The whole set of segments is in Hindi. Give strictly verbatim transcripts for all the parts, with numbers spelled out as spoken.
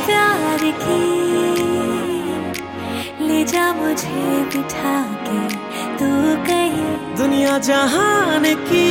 प्यार की ले जा मुझे बिठा के तू कहीं दुनिया जहान की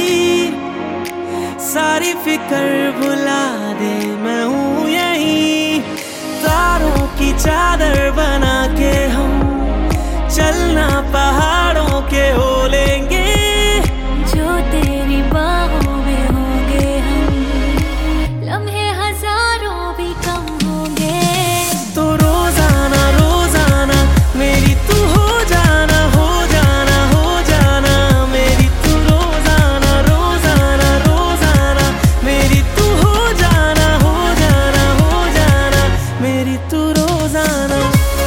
सारी फिक्र भुला दे, मैं हूँ यहीं। तारों की चादर बना के हम चलना पहाड़ों के हो लेंगे, जो तेरी बाहों में होंगे हम लम्हे हजारों भी कम होंगे। तो रोजाना रोजाना मेरी तू हो जाना, हो जाना, हो जाना मेरी तू। रोजाना रोजाना रोजाना मेरी तू हो जाना, हो जाना, हो जाना मेरी तू रोजाना।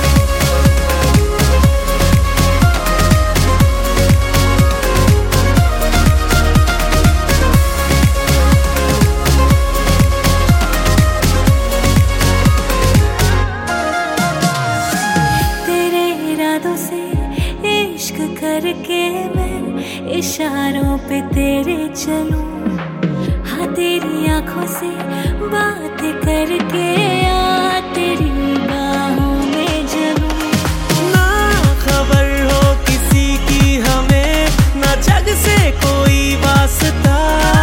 से इश्क करके मैं इशारों पे तेरे चलूं, हाँ तेरी आंखों से बात करके आ तेरी बाहों में जलूं। ना खबर हो किसी की हमें, ना जग से कोई वास्ता,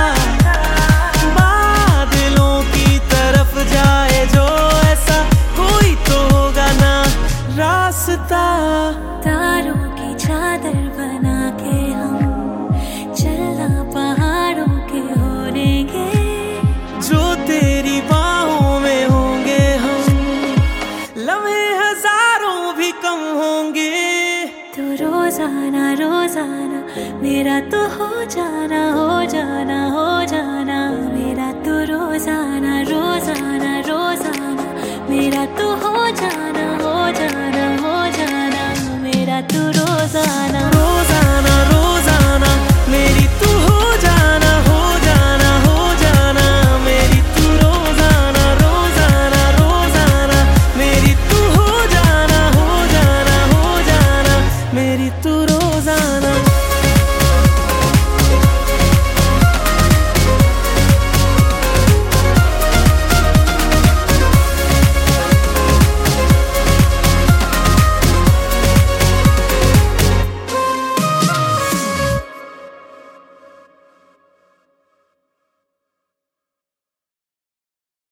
बादलों की तरफ जाए जो ऐसा कोई तो होगा ना रास्ता। तारों की चादर बना के हम चलना पहाड़ों के हो लेंगे, जो तेरी बाहों में होंगे हम लम्हे हजारों भी कम होंगे। तो रोजाना रोजाना मेरा तो हो जाना, हो जाना, हो जाना मेरा तो रोजाना रोजाना रोजाना मेरा तो हो जाना, हो जाना।